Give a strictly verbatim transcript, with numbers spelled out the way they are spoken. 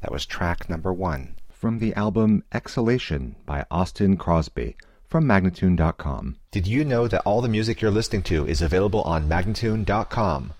That was track number one. From the album Exhalation by Austin Crosby from Magnatune dot com. Did you know that all the music you're listening to is available on Magnatune dot com?